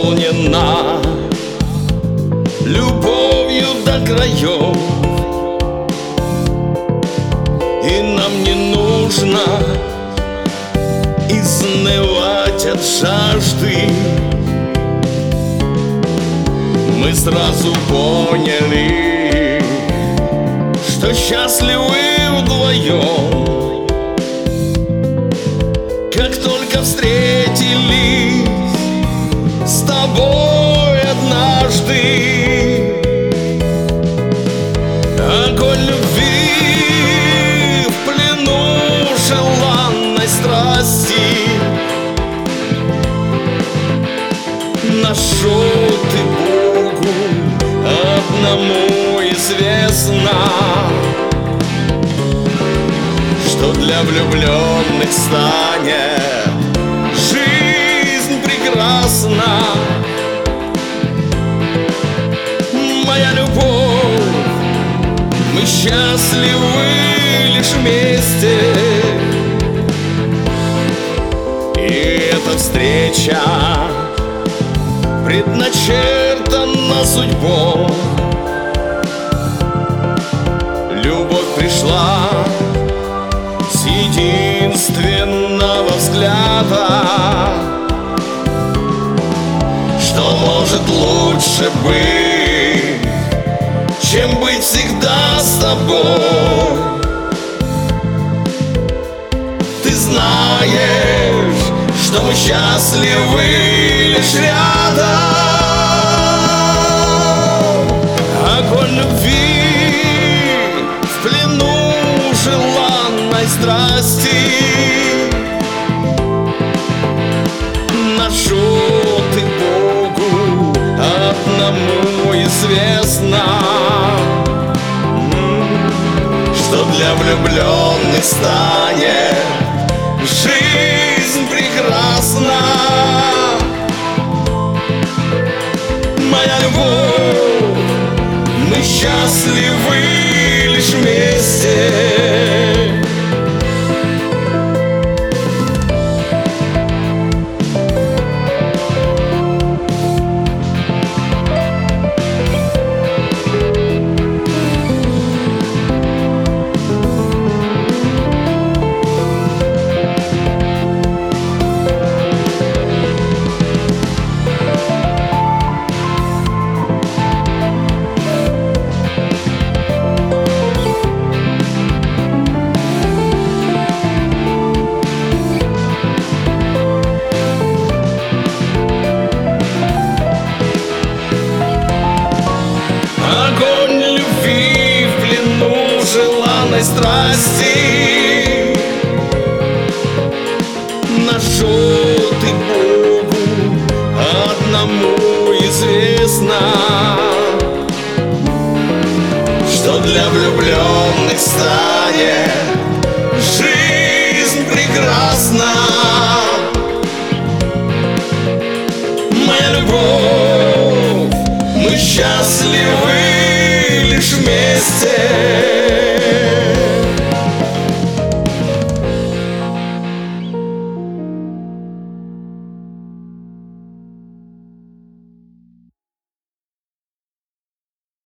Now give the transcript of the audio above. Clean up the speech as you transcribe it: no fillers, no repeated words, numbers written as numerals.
наполнена любовью до краев, и нам не нужно изнывать от жажды. Мы сразу поняли, что счастливы вдвоем. Как только встретились с тобой однажды, огонь любви в плену желанной страсти нашел ты Богу одному известно, что для влюбленных станет жизнь прекрасна. Моя любовь, мы счастливы лишь вместе, и эта встреча предначертана судьбой. Любовь пришла с единственного взгляда. Что может лучше быть, чем быть всегда с тобой? Ты знаешь, что мы счастливы лишь рядом. Огонь любви в плену желанной страсти нашел ты Богу одному известно, что для влюбленных станет жизнь прекрасна. Моя любовь, мы счастливы лишь вместе. Страсти нашел ты Богу одному известно, что для влюбленных станет жизнь прекрасна. Моя любовь, мы счастливы